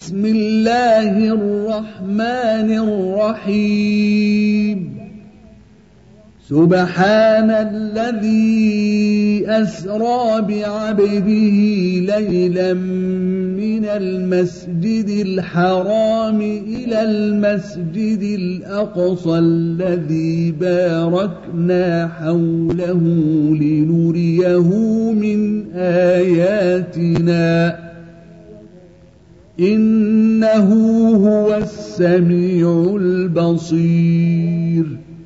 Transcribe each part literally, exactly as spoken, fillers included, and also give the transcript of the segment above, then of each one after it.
بسم الله الرحمن الرحيم سبحان الذي أسرى بعبده ليلا من المسجد الحرام إلى المسجد الأقصى الذي باركنا حوله لنريه من آياتنا إنه هو السميع البصير.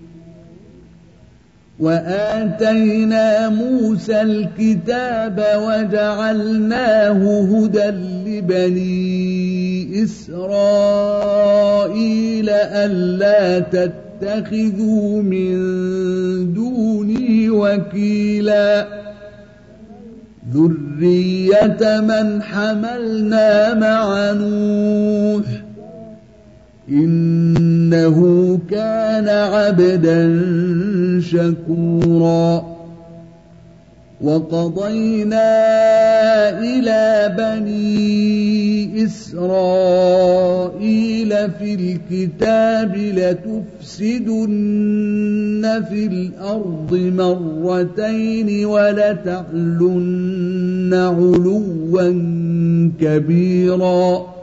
وآتينا موسى الكتاب وجعلناه هدى لبني إسرائيل ألا تتخذوا من دوني وكيلا ذرية من حملنا مع نوح إنه كان عبدا شكورا. وقضينا إلى بني إسرائيل في الكتاب لتفسدن في الأرض مرتين ولتعلن علوا كبيرا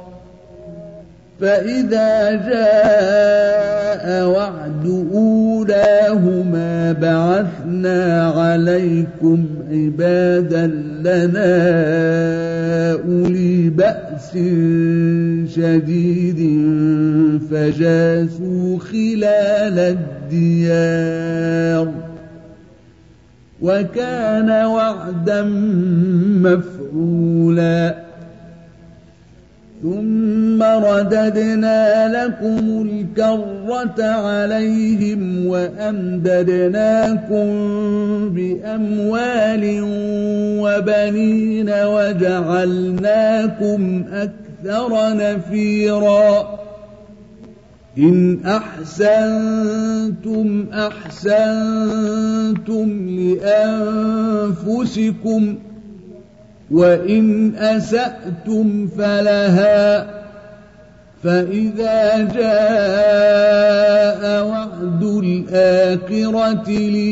فإذا جاء وعد أولاهما بعثنا عليكم عبادا لنا أولي بأس شديد فجاسوا خلال الديار وكان وعدا مفعولا. ثم رددنا لكم الكرة عليهم وأمددناكم بأموال وبنين وجعلناكم أكثر نفيرا. إن أحسنتم أحسنتم لأنفسكم وإن أسأتم فلها فإذا جاء وعد الآخرة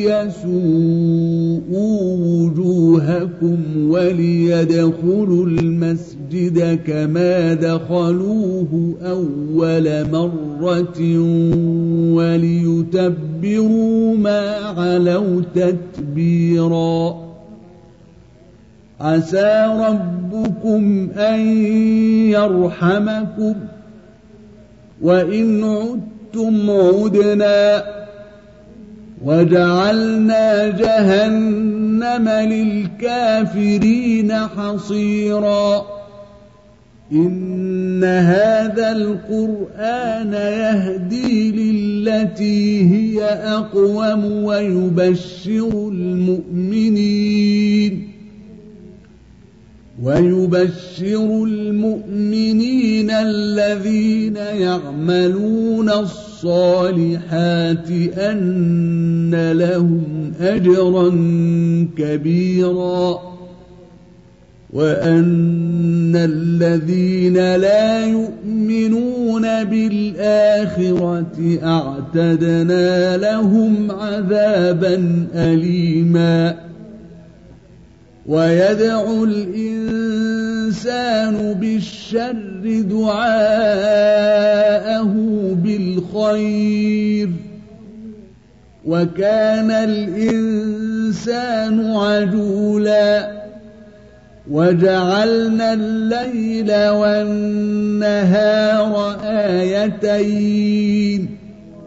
ليسوءوا وجوهكم وليدخلوا المسجد كما دخلوه أول مرة وليتبروا ما علوا تتبيرا. عسى ربكم أن يرحمكم وإن عدتم عدنا وجعلنا جهنم للكافرين حصيرا. إن هذا القرآن يهدي للتي هي أقوم ويبشر المؤمنين ويبشر المؤمنين الذين يعملون الصالحات أن لهم أجرا كبيرا وأن الذين لا يؤمنون بالآخرة أعتدنا لهم عذابا أليما. ويدعو الإنسان بالشر دعاءه بالخير وكان الإنسان عجولا. وجعلنا الليل والنهار آيتين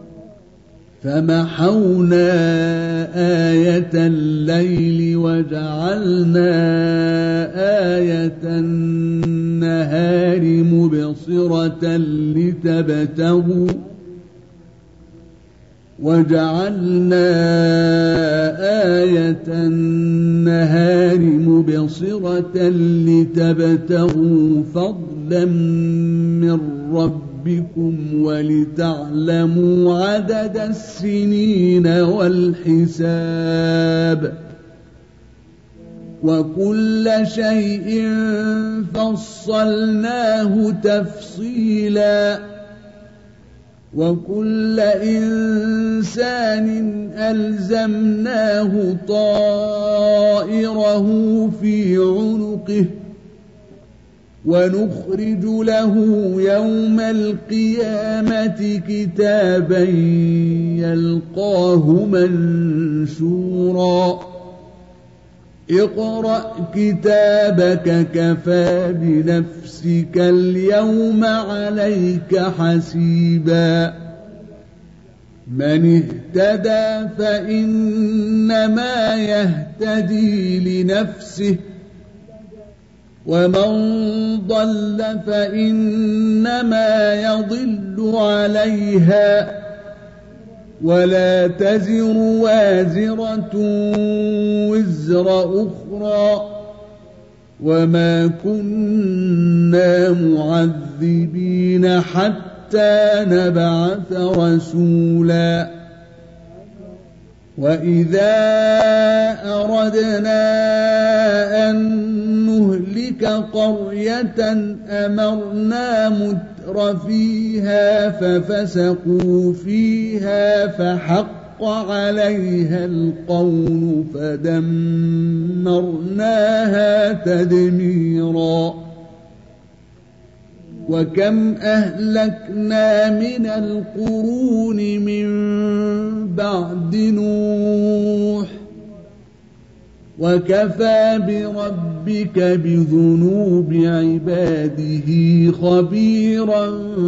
فمحونا آية الليل وجعلنا آية النهار مبصرة لتبتغوا وجعلنا آية النهار مبصرة لتبتغوا فضلا من ربكم ولتعلموا عدد السنين والحساب وكل شيء فصلناه تفصيلا وكل إنسان ألزمناه طائره في عنقه ونخرج له يوم القيامة كتابا يلقاه منشورا اقرأ كتابك كفى بنفسك اليوم عليك حسيبا من اهتدى فإنما يهتدي لنفسه ومن ضل فإنما يضل عليها ولا تزر وازرة وزر أخرى وما كنا معذبين حتى نبعث رسولا وإذا أردنا أن نهلك قرية أمرنا متر فيها ففسقوا فيها فحق عليها القول فدمرناها تدميرا وكم أهلكنا من القرون من بعد نوح وكفى بربك بذنوب عباده خبيرا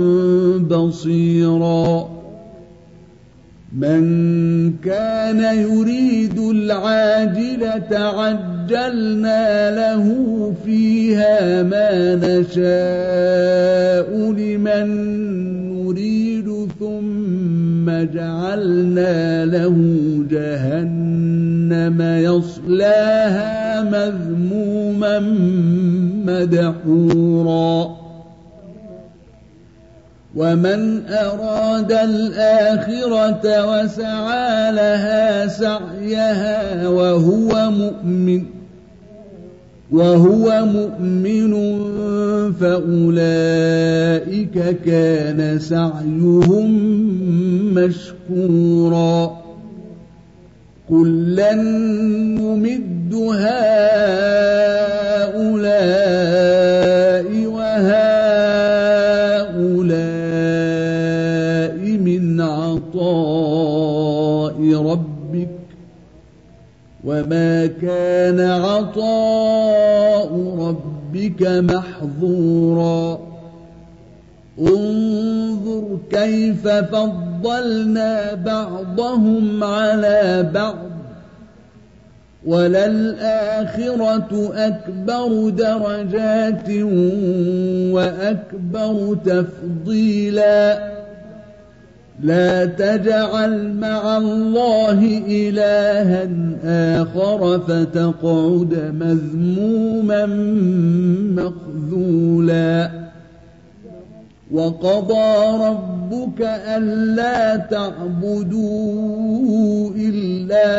بصيرا من كان يريد العاجلة عجلنا له فيها ما نشاء لمن نريد ثم جعلنا له جهنم يصلاها مذموما مدحورا ومن أراد الآخرة وسعى لها سعيها وهو مؤمن وهو مؤمن فأولئك كان سعيهم مشكورا كلا نمد هؤلاء وهؤلاء من عطاء ربك وما كان عطاء ربك محظورا انظر كيف فضلنا بعضهم على بعض وللآخرة أكبر درجات وأكبر تفضيلا لا تجعل مع الله إلها آخر فتقعد مذموما مخذولا وقضى ربك ألا تعبدوا إلا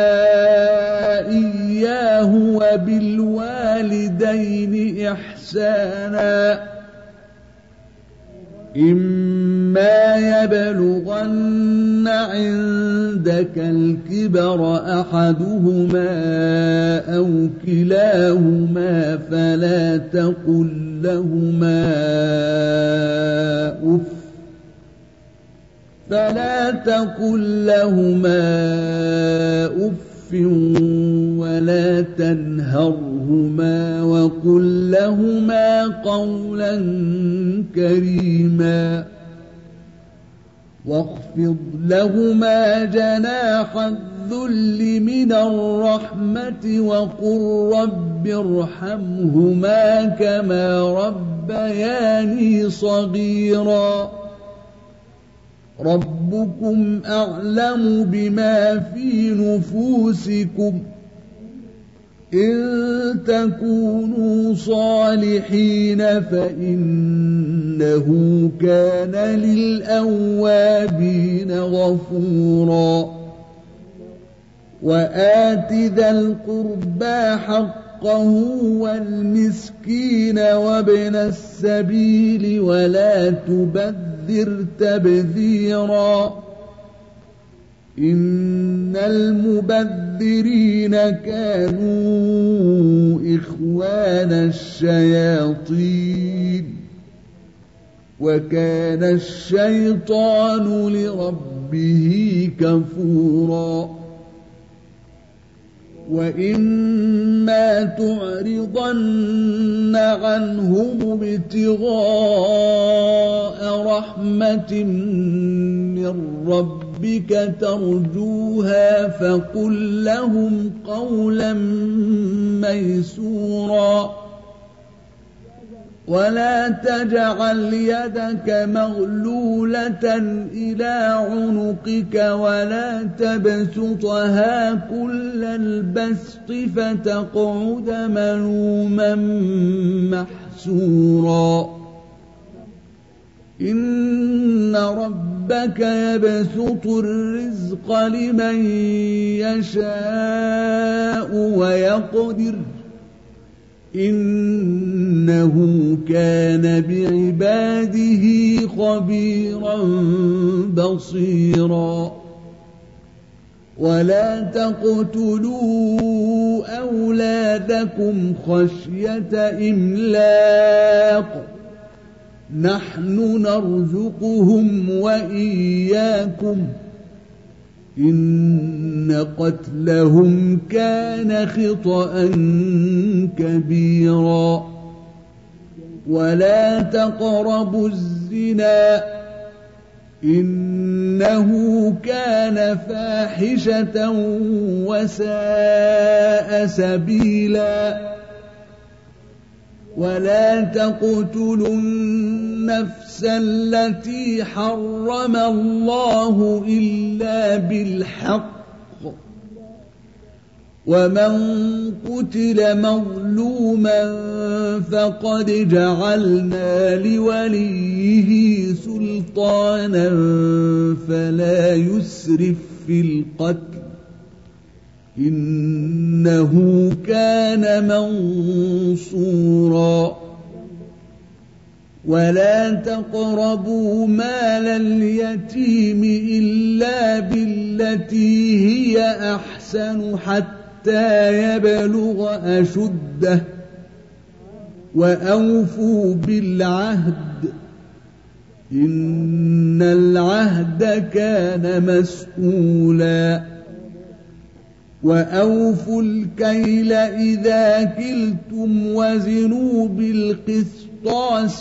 إياه وبالوالدين إحسانا إما يبلغن عندك الكبر أحدهما أو كلاهما فلا تقل لهما أف فلا تقل لهما أف ولا تنهرهما وقل لهما قولا كريما واخفض لهما جناح الذل من الرحمة وقل رب ارحمهما كما ربياني صغيرا ربكم أعلم بما في نفوسكم إن تكونوا صالحين فإنه كان للأوابين غفورا وآت ذا القربى حقه حقه والمسكين وابن السبيل ولا تبذر تبذيرا إن المبذرين كانوا إخوان الشياطين وكان الشيطان لربه كفورا وإما تعرضن عنهم ابتغاء رحمة من ربك ترجوها فقل لهم قولا ميسورا ولا تجعل يدك مغلولة إلى عنقك ولا تبسطها كل البسط فتقعد ملوما محسورا إن ربك يبسط الرزق لمن يشاء ويقدر إنه كان بعباده خبيرا بصيرا ولا تقتلوا أولادكم خشية إملاق نحن نرزقهم وإياكم إن قتلهم كان خطأ كبيرا ولا تقربوا الزنا إنه كان فاحشة وساء سبيلا ولا تقتلوا النفس التي حرم الله إلا بالحق ومن قتل مظلوما فقد جعلنا لوليه سلطانا فلا يسرف في القتل إنه كان منصورا ولا تقربوا مال اليتيم إلا بالتي هي أحسن حتى يبلغ أشده وأوفوا بالعهد إن العهد كان مسؤولا وأوفوا الكيل إذا كلتم وزنوا بالقسطاس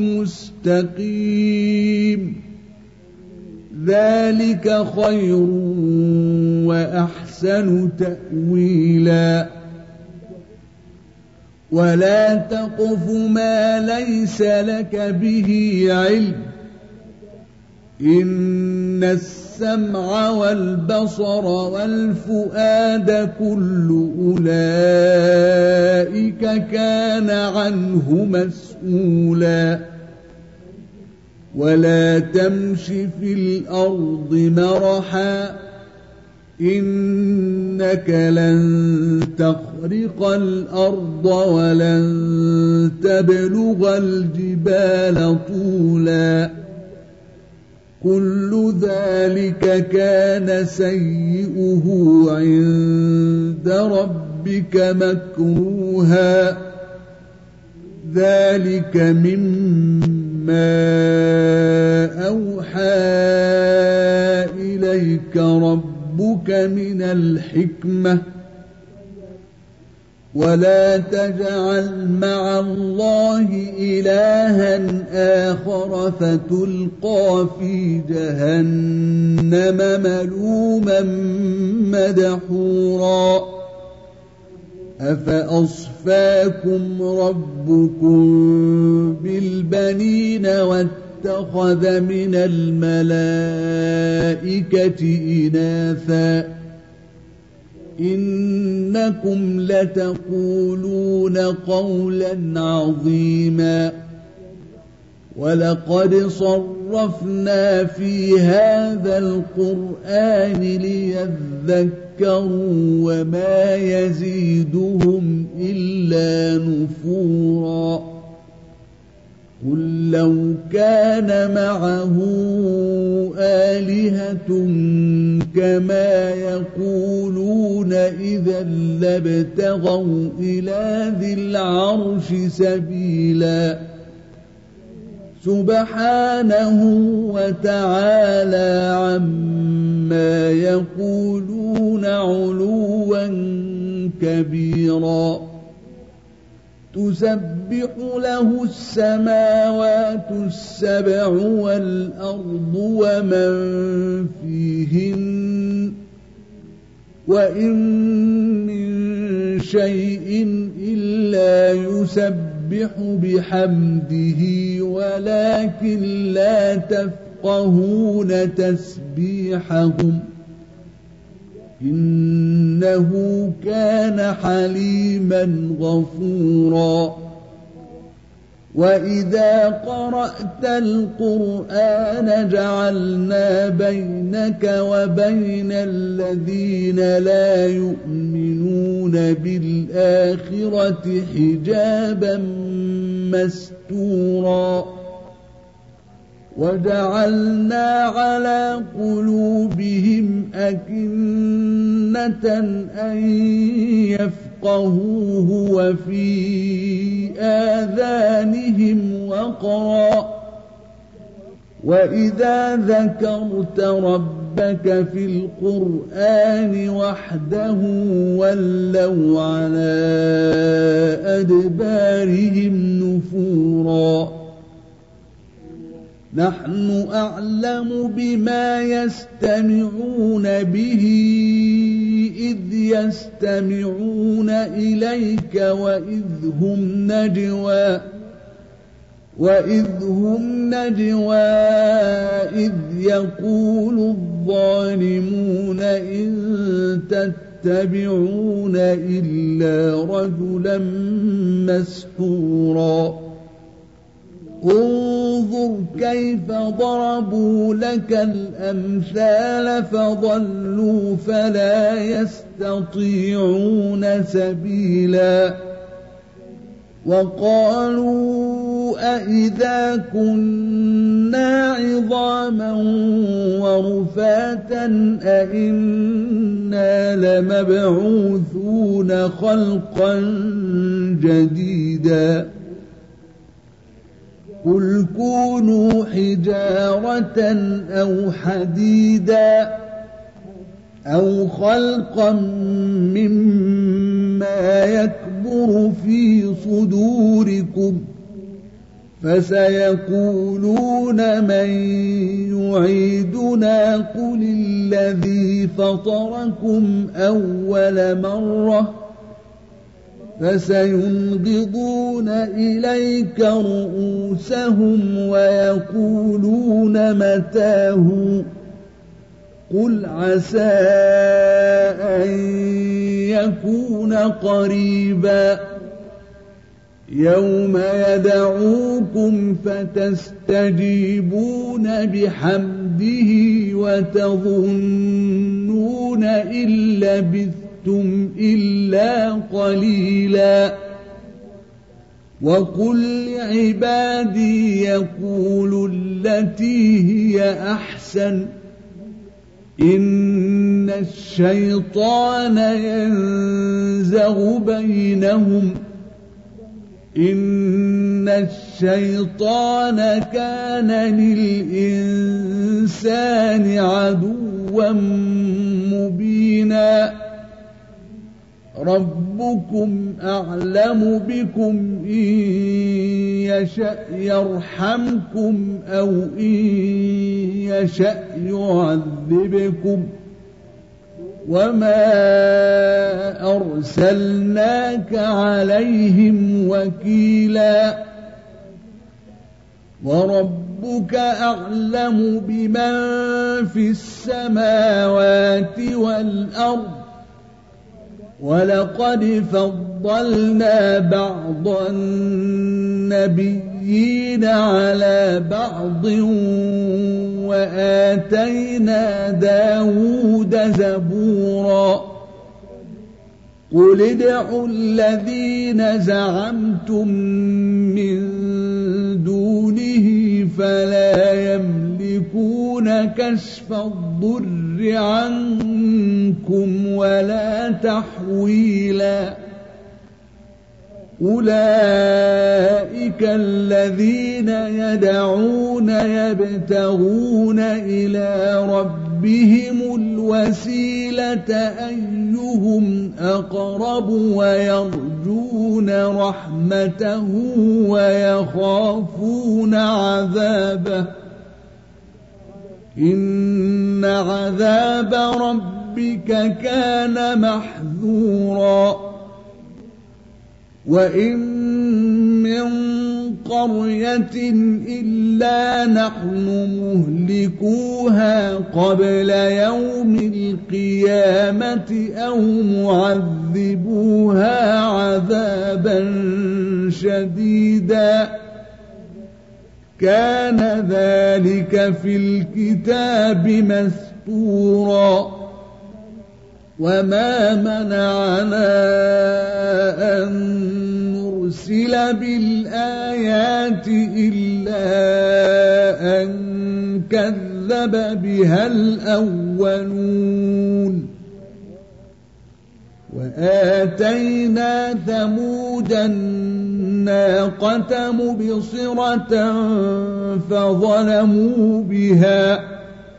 المستقيم ذلك خير وأحسن تأويلا ولا تقف ما ليس لك به علم إن السمع والبصر والفؤاد كل أولئك كان عنه مسؤولا ولا تمش في الأرض مرحا إنك لن تخرق الأرض ولن تبلغ الجبال طولا كل ذلك كان سيئه عند ربك مكروها ذلك مما أوحى إليك ربك من الحكمة ولا تجعل مع الله إلها آخر فتلقى في جهنم ملوما مدحورا أفأصفاكم ربكم بالبنين واتخذ من الملائكة إناثا إنكم لتقولون قولا عظيما ولقد صرفنا في هذا القرآن ليذكروا وما يزيدهم إلا نفورا قل لو كان معه آلهة كما يقولون إذا لابتغوا إلى ذي العرش سبيلا سبحانه وتعالى عما يقولون علوا كبيرا تسبح له السماوات السبع والأرض ومن فيهن وإن من شيء إلا يسبح بحمده ولكن لا تفقهون تسبيحهم إنه كان حليما غفورا وإذا قرأت القرآن جعلنا بينك وبين الذين لا يؤمنون بالآخرة حجابا مستورا وجعلنا على قلوبهم أكنة أن يفقهوه وفي آذانهم وقرا وإذا ذكرت ربك في القرآن وحده ولوا على أدبارهم نفورا نحن أعلم بما يستمعون به إذ يستمعون إليك وإذ هم نجوى وإذ هم نجوى إذ يقول الظالمون إن تتبعون إلا رجلا مسحورا انظر كيف ضربوا لك الأمثال فضلوا فلا يستطيعون سبيلا وقالوا أئذا كنا عظاما ورفاتا أئنا لمبعوثون خلقا جديدا قل كونوا حجارة أو حديدا أو خلقا مما يكبر في صدوركم فسيقولون من يعيدنا قل الذي فطركم أول مرة فسينغضون إليك رؤوسهم ويقولون متاه قل عسى أن يكون قريبا يوم يدعوكم فتستجيبون بحمده وتظنون إن لبثتم إلا قليلا وقل لعبادي يقولوا التي هي أحسن إن الشيطان ينزغ بينهم إن الشيطان كان للإنسان عدوا مبينا ربكم أعلم بكم إن يشأ يرحمكم أو إن يشأ يعذبكم وما أرسلناك عليهم وكيلا وربك أعلم بمن في السماوات والأرض ولقد فضلنا بعض النبيين على بعض وآتينا داود زبورا قل ادعوا الذين زعمتم من دونه فلا يملكون كشف الضر عنكم ولا تحويلا أولئك الذين يدعون يبتغون إلى ربهم الوسيلة أيهم أقرب ويرجون رحمته ويخافون عذابه إن عذاب ربك كان محذورا وإن من قرية إلا نحن مهلكوها قبل يوم القيامة أو معذبوها عذابا شديدا كان ذلك في الكتاب مسطورا وما منعنا أن نرسل بالآيات إلا أن كذب بها الأولون وآتينا ثمود الناقة مبصرة فظلموا بها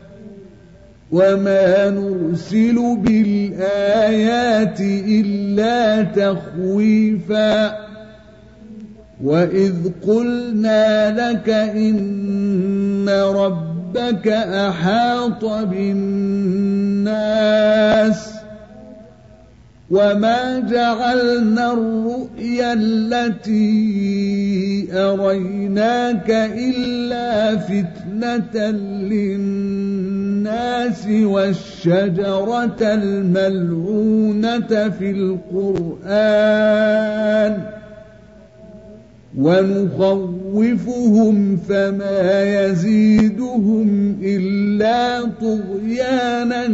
وما نرسل بالآيات إلا تخويفا وإذ قلنا لك إن ربك أحاط بالناس وما جعلنا الرؤيا التي أريناك إلا فتنة للناس والشجرة الملعونة في القرآن ونخوفهم فما يزيدهم إلا طغيانا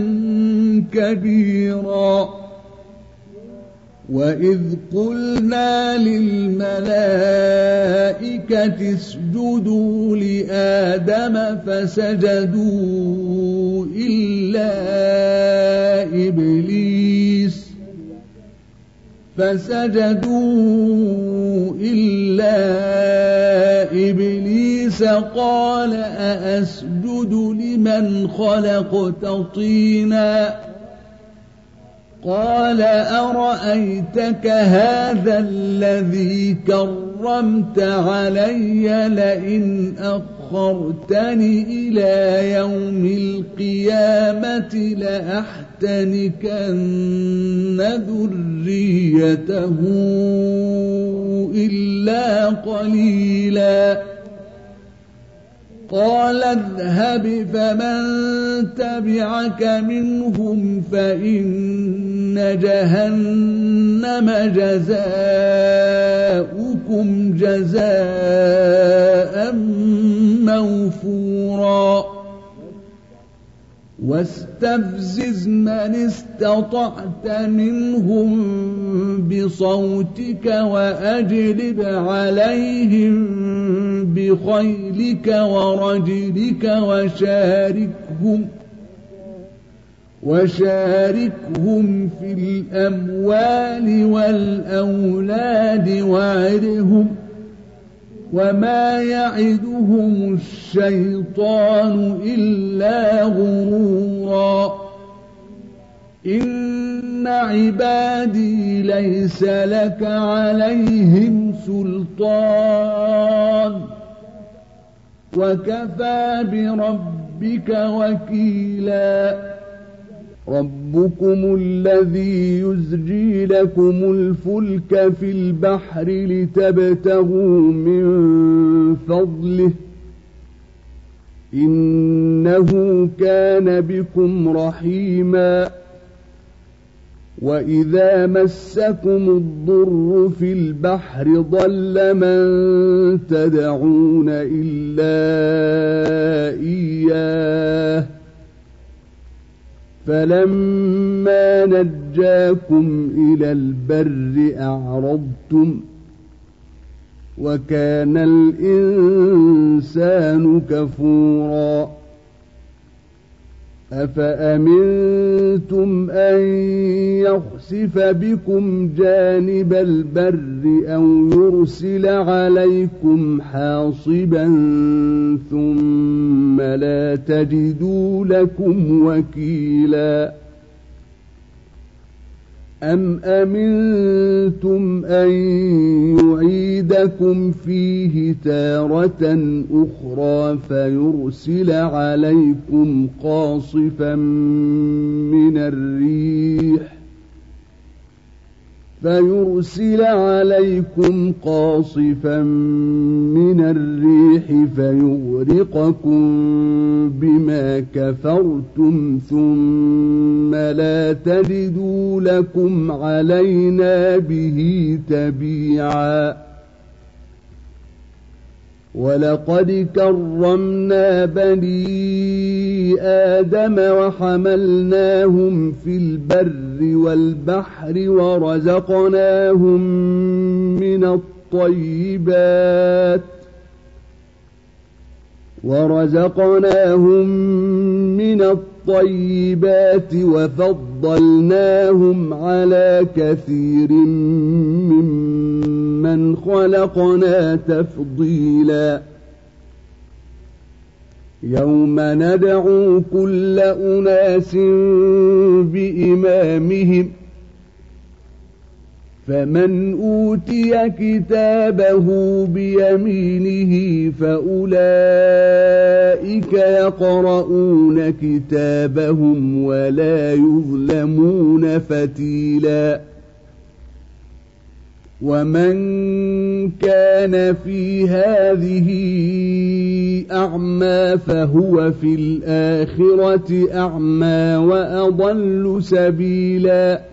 كبيرا وإذ قلنا للملائكة اسجدوا لآدم فسجدوا إلا إبليس فسجدوا إلا إبليس قال أأسجد لمن خلقت طينا قال أرأيتك هذا الذي كرمت علي لئن أخرتني إلى يوم القيامة لأحتنكن ذريته إلا قليلا قال اذهب فمن تبعك منهم فإن جهنم جزاؤكم جزاء موفورا واستفزز من استطعت منهم بصوتك وأجلب عليهم بخيلك ورجلك وشاركهم وشاركهم في الأموال والأولاد وعدهم وما يعدهم الشيطان إلا غرورا إن عبادي ليس لك عليهم سلطان وكفى بربك وكيلا ربكم الذي يزجي لكم الفلك في البحر لتبتغوا من فضله إنه كان بكم رحيما وإذا مسكم الضر في البحر ضل من تدعون إلا إياه فلما نجاكم إلى البر أعرضتم وكان الإنسان كفورا أفأمنتم أن يخسف بكم جانب البر أو يرسل عليكم حاصبا ثم لا تجدوا لكم وكيلا أم أمنتم أن يعيدكم فيه تارة أخرى فيرسل عليكم قاصفا من الريح فيرسل عليكم قاصفا من الريح فيغرقكم بما كفرتم ثم لا تجدوا لكم علينا به تبيعا ولقد كرمنا بني آدم وحملناهم في البر والبحر ورزقناهم من الطيبات ورزقناهم من الطيبات وفضلناهم على كثير ممن خلقنا تفضيلا يوم ندعو كل أناس بإمامهم فمن أوتي كتابه بيمينه فأولئك يقرؤون كتابهم ولا يظلمون فتيلا ومن كان في هذه أعمى فهو في الآخرة أعمى وأضل سبيلا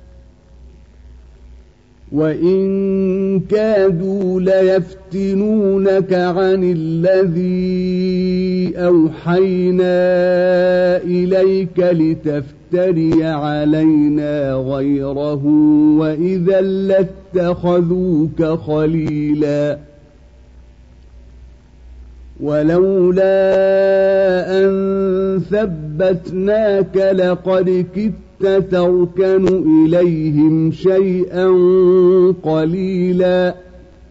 وإن كادوا ليفتنونك عن الذي أوحينا إليك لتفتري علينا غيره وإذا لاتخذوك خليلا ولولا أن ثبتناك لقد كدت تركن إليهم شيئا قليلا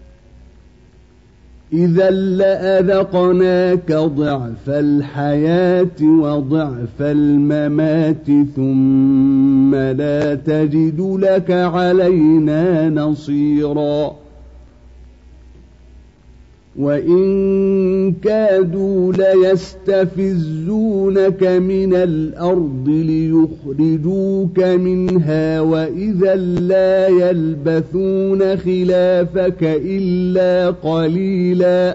إذا لأذقناك ضعف الحياة وضعف الممات ثم لا تجد لك علينا نصيرا وإن كادوا ليستفزونك من الأرض ليخرجوك منها وإذا لا يلبثون خلافك إلا قليلا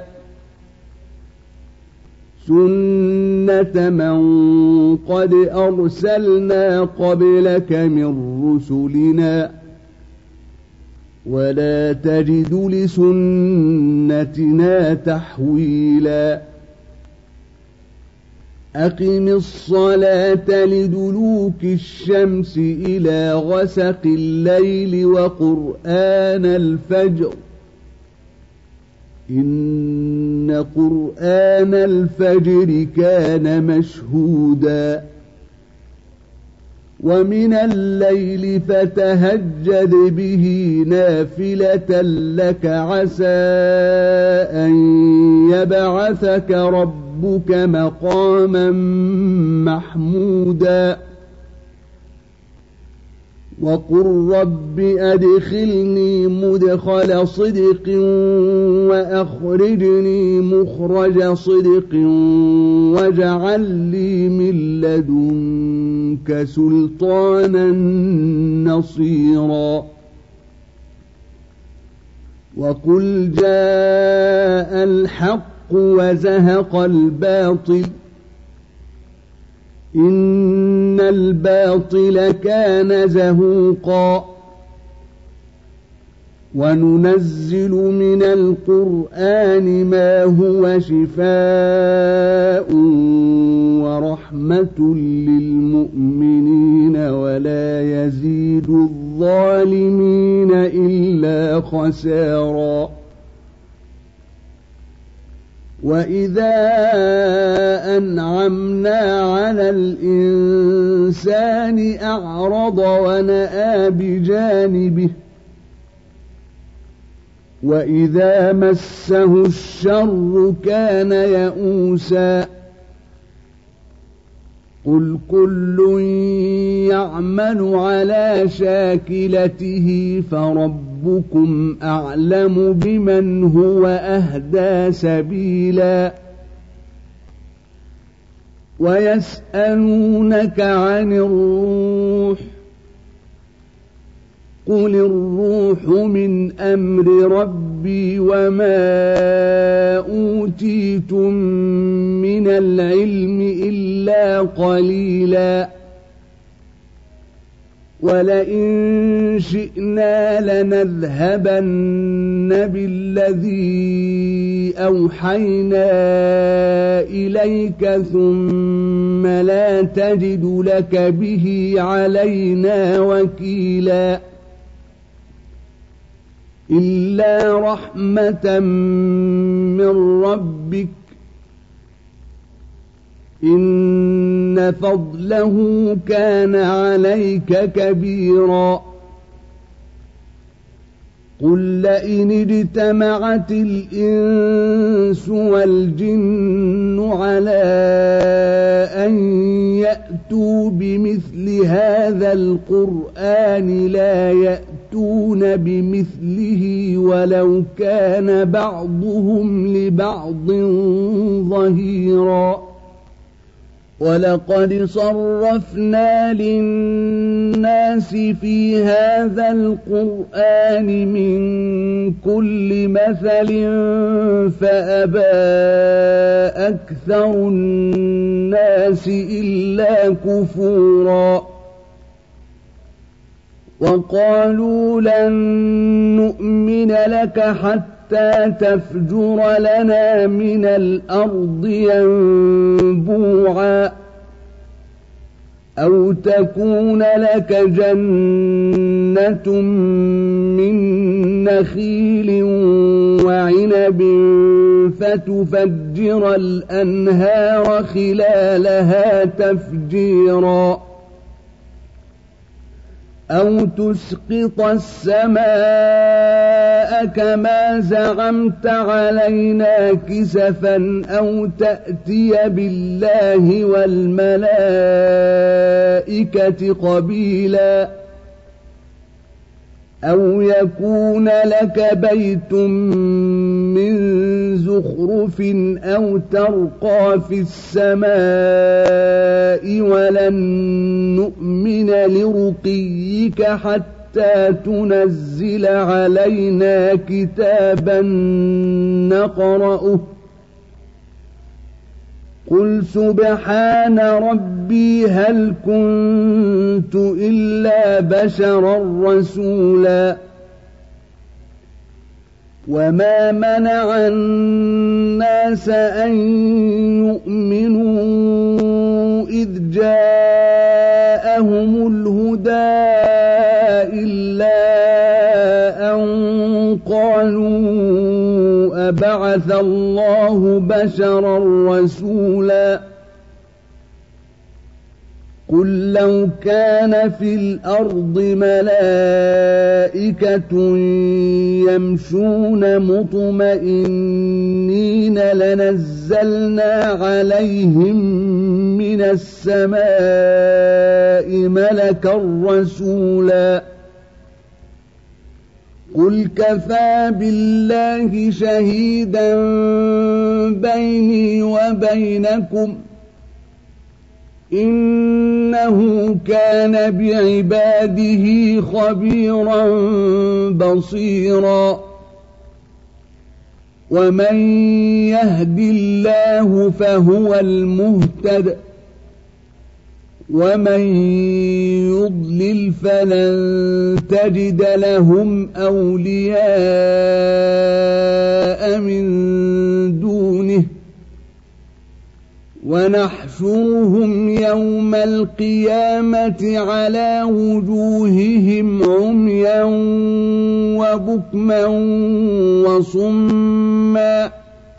سنة من قد أرسلنا قبلك من رسلنا ولا تجد لسنتنا تحويلا أقم الصلاة لدلوك الشمس إلى غسق الليل وقرآن الفجر إن قرآن الفجر كان مشهودا ومن الليل فتهجد به نافلة لك عسى أن يبعثك ربك مقاما محمودا وقل رب أدخلني مدخل صدق وأخرجني مخرج صدق واجعل لي من لدنك سلطانا نصيرا وقل جاء الحق وزهق الباطل إن الباطل كان زهوقا وننزل من القرآن ما هو شفاء ورحمة للمؤمنين ولا يزيد الظالمين إلا خسارا وإذا أنعمنا على الإنسان أعرض ونأى بجانبه وإذا مسه الشر كان يئوسا قل كل يعمل على شاكلته فربكم أعلم بمن هو أهدى سبيلا ويسألونك عن الروح قل الروح من أمر ربي وما أوتيتم من العلم إلا قليلا ولئن شئنا لنذهبن بالذي أوحينا إليك ثم لا تجد لك به علينا وكيلا إلا رحمة من ربك إن فضله كان عليك كبيرا قل لئن اجتمعت الإنس والجن على أن يأتوا بمثل هذا القرآن لا يأتون بمثله ولو كان بعضهم لبعض ظهيرا ولقد صرفنا للناس في هذا القرآن من كل مثل فأبى أكثر الناس إلا كفورا وقالوا لن نؤمن لك حتى حتى تفجر لنا من الأرض ينبوعا أو تكون لك جنة من نخيل وعنب فتفجر الأنهار خلالها تفجيرا أو تسقط السماء كما زعمت علينا كسفا أو تأتي بالله والملائكة قبيلا أو يكون لك بيت من زخرف أو ترقى في السماء ولن نؤمن لرقيك حتى تنزل علينا كتابا نقرأه قل سبحان ربي هل كنت إلا بشرا رسولا وما منع الناس أن يؤمنوا إذ جاءهم الهدى إلا أن قالوا أبعث الله بشرا رسولا قل لو كان في الأرض ملائكة يمشون مطمئنين لنزلنا عليهم من السماء ملكا رسولا قل كفى بالله شهيدا بيني وبينكم إنه كان بعباده خبيرا بصيرا ومن يهد الله فهو المهتد ومن يضلل فلن تجد لهم أولياء من دونه ونحشرهم يوم القيامة على وجوههم عميا وبكما وصما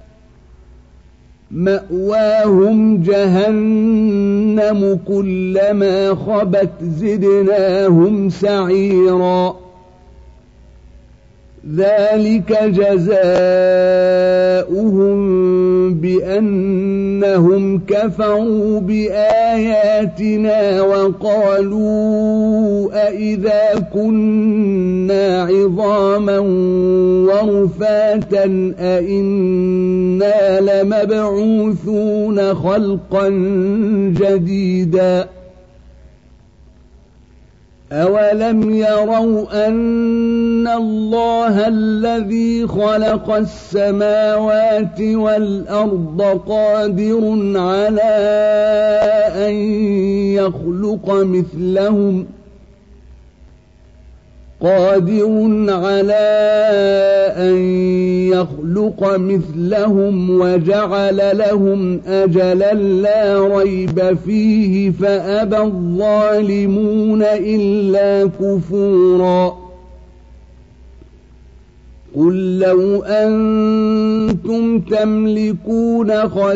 مأواهم جهنم كلما خبت زدناهم سعيرا ذلك جزاؤهم بأنهم كفروا بآياتنا وقالوا أئذا كنا عظاما ورفاتا أئنا لمبعوثون خلقا جديدا أولم يروا أن الله الذي خلق السماوات والأرض قادر على أن يخلق مثلهم قادر على أن يخلق مثلهم وجعل لهم أجلا لا ريب فيه فأبى الظالمون إلا كفورا قل لو أنتم تملكون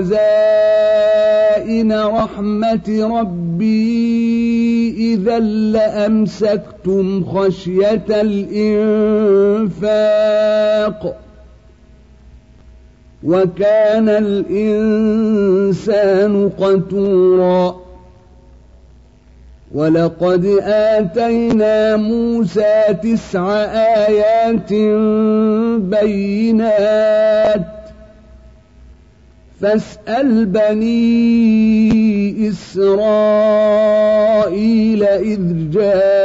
خزائن رحمة ربي إذا لأمسكتم خشية الإنفاق وكان الإنسان قتورا ولقد آتينا موسى تسع آيات بينات فاسأل بني إسرائيل إذ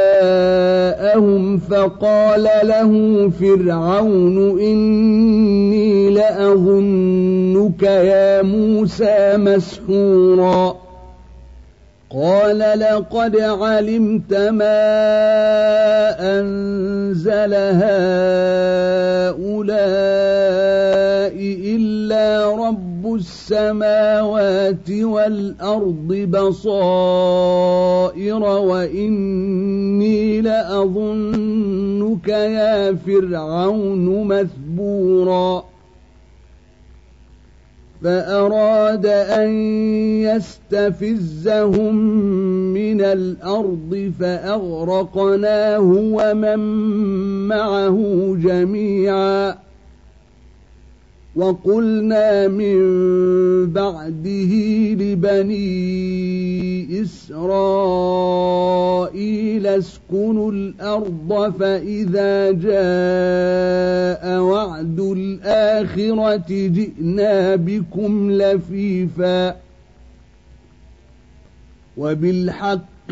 جاءهم فقال له فرعون إني لأظنك يا موسى مسحورا قال لقد علمت ما أنزل هؤلاء إلا رب السماوات والأرض بصائر وإني لأظنك يا فرعون مثبورا فأراد أن يستفزهم من الأرض فأغرقناه ومن معه جميعا وقلنا من بعده لبني إسرائيل اسكنوا الأرض فإذا جاء وعد الآخرة جئنا بكم لفيفا وبالحق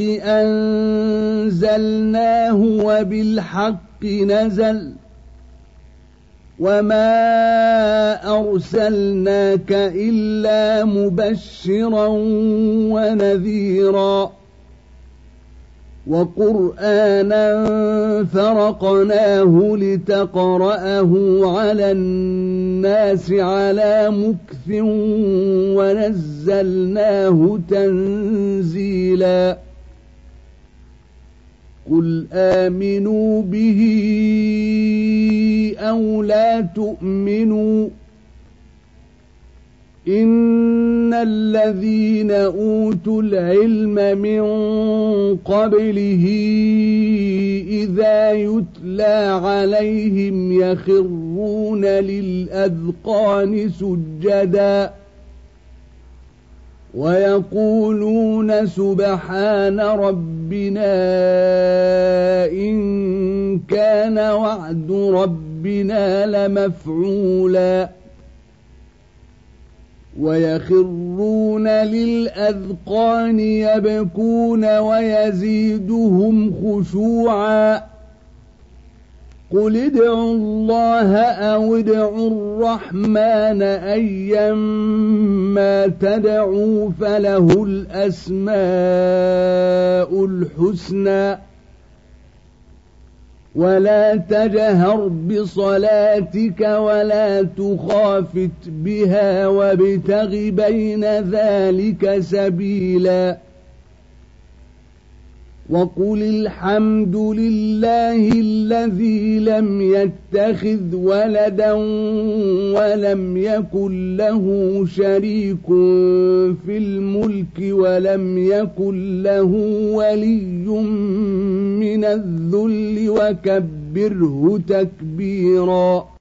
أنزلناه وبالحق نزل وما أرسلناك إلا مبشرا ونذيرا وقرآنا فرقناه لتقرأه على الناس على مكث ونزلناه تنزيلا قل آمنوا به أو لا تؤمنوا إن الذين أوتوا العلم من قبله إذا يتلى عليهم يخرون للأذقان سجدا ويقولون سبحان ربنا إن كان وعد ربنا لمفعولا ويخرون للأذقان يبكون ويزيدهم خشوعا قل ادعوا الله أو ادعوا الرحمن أيما تدعوا فله الأسماء الحسنى ولا تجهر بصلاتك ولا تخافت بها وابتغ بين ذلك سبيلا وقل الحمد لله الذي لم يتخذ ولدا ولم يكن له شريك في الملك ولم يكن له ولي من الذل وكبره تكبيرا.